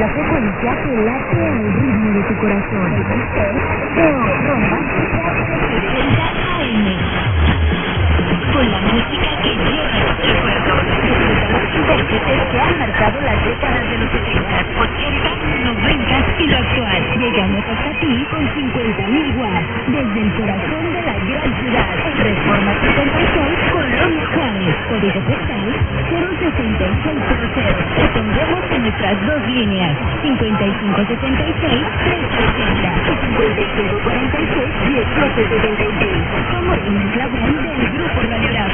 la frecuencia que late al ritmo de tu corazón. Con la música que lleva tus recuerdos. Intérpretes que han marcado las décadas de los 70, 80, 90 y lo actual. Llegamos hasta ti con 50.000 watts. Desde el corazón de la gran ciudad. Reforma 76, Colonia Juárez. Código postal 06600. Atendemos en nuestras dos líneas. 5576-380 y 5546-1876. Somos un eslabón del Grupo Radio Bravo.